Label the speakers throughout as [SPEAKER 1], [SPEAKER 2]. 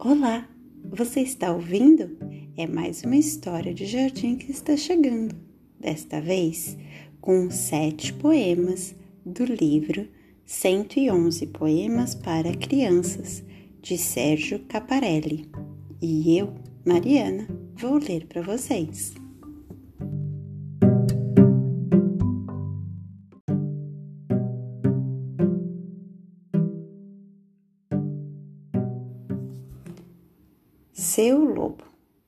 [SPEAKER 1] Olá, você está ouvindo? É mais uma história de jardim que está chegando. Desta vez, com 7 poemas do livro 111 Poemas para Crianças, de Sérgio Caparelli. E eu, Mariana, vou ler para vocês. Seu lobo.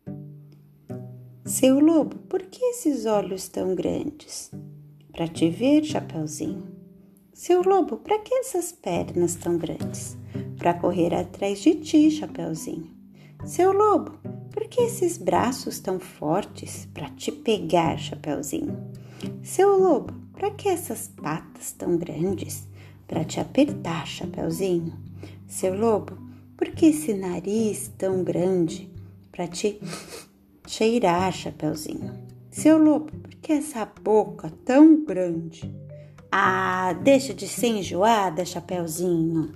[SPEAKER 1] Seu lobo, por que esses olhos tão grandes? Para te ver, Chapeuzinho. Seu lobo, para que essas pernas tão grandes? Para correr atrás de ti, Chapeuzinho. Seu lobo, por que esses braços tão fortes? Para te pegar, Chapeuzinho. Seu lobo, para que essas patas tão grandes? Para te apertar, Chapeuzinho. Seu lobo, por que esse nariz tão grande? Para te cheirar, Chapeuzinho. Seu lobo, por que essa boca tão grande? Ah, deixa de ser enjoada, Chapeuzinho.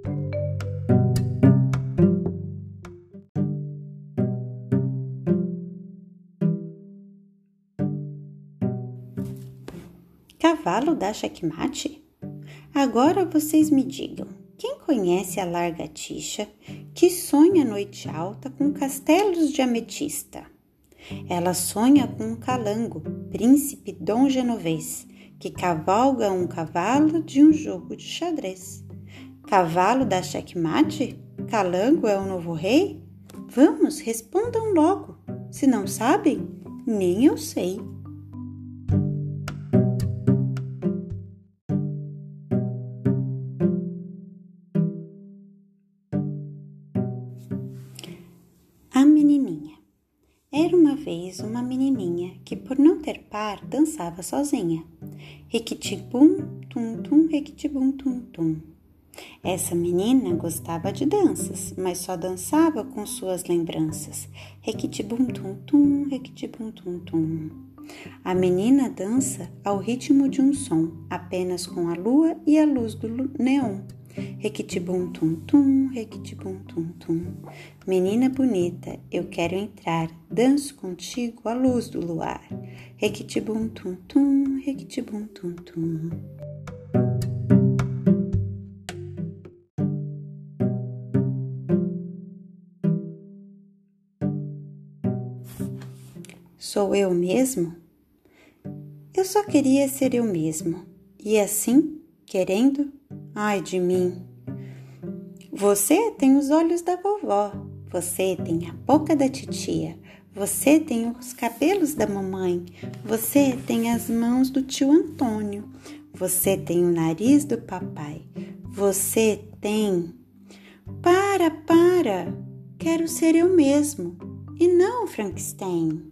[SPEAKER 1] Cavalo dá xeque-mate? Agora vocês me digam, quem conhece a lagartixa que sonha a noite alta com castelos de ametista? Ela sonha com um calango, príncipe Dom Genovês, que cavalga um cavalo de um jogo de xadrez. Cavalo dá xeque-mate? Calango é o novo rei? Vamos, respondam logo. Se não sabem, nem eu sei. A menininha. Era uma vez uma menininha que, por não ter par, dançava sozinha. Requitibum, tum, tum, requitibum, tum, tum. Essa menina gostava de danças, mas só dançava com suas lembranças. Requitibum, tum, tum, requitibum, tum, tum. A menina dança ao ritmo de um som, apenas com a lua e a luz do neon. Requitibum, tum, tum, requitibum, tum, tum. Menina bonita, eu quero entrar, danço contigo à luz do luar. Requitibum, tum, tum, requitibum, tum, tum. Sou eu mesmo? Eu só queria ser eu mesmo. E assim, querendo, ai de mim. Você tem os olhos da vovó, você tem a boca da titia, você tem os cabelos da mamãe, você tem as mãos do tio Antônio, você tem o nariz do papai, você tem... Para! Quero ser eu mesmo e não o Frankenstein.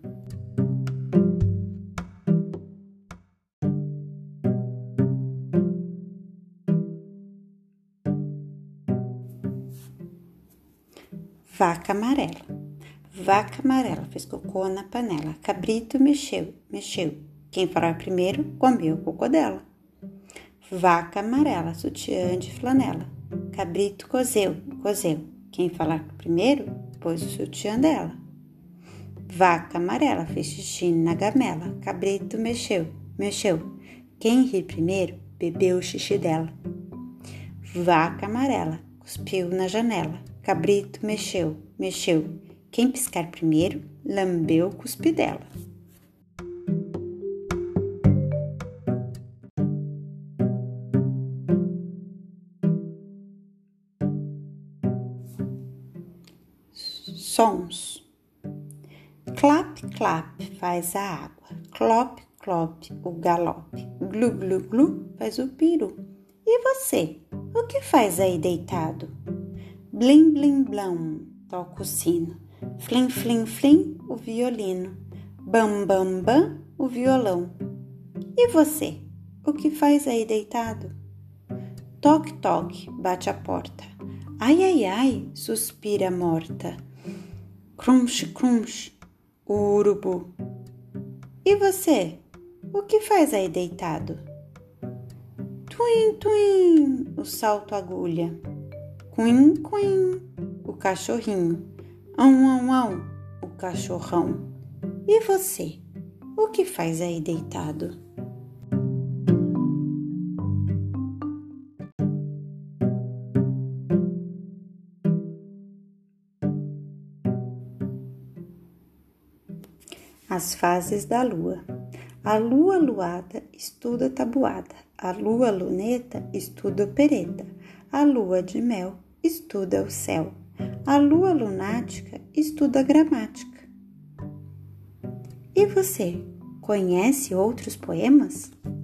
[SPEAKER 1] Vaca amarela. Vaca amarela fez cocô na panela. Cabrito mexeu. Quem falar primeiro comeu o cocô dela. Vaca amarela, sutiã de flanela. Cabrito cozeu. Quem falar primeiro pôs o sutiã dela. Vaca amarela fez xixi na gamela. Cabrito mexeu. Quem rir primeiro bebeu o xixi dela. Vaca amarela cuspiu na janela. Cabrito mexeu. Quem piscar primeiro, lambeu o cuspe dela. Sons. Clap, clap, faz a água. Clop, clop, o galope. Glu, glu, glu, faz o peru. E você, o que faz aí deitado? Blim, blim, blão, toca o sino. Flim, flim, flim, o violino. Bam, bam, bam, o violão. E você, o que faz aí deitado? Toque, toque, bate a porta. Ai, ai, ai, suspira morta. Crunch, crunch, o urubu. E você, o que faz aí deitado? Twin, twin, o salto agulha. Quim, quim, o cachorrinho. Ão, ão, ão, o cachorrão. E você, o que faz aí deitado? As fases da lua. A lua luada estuda tabuada. A lua luneta estuda opereta. A lua de mel estuda o céu. A lua lunática estuda gramática. E você, conhece outros poemas?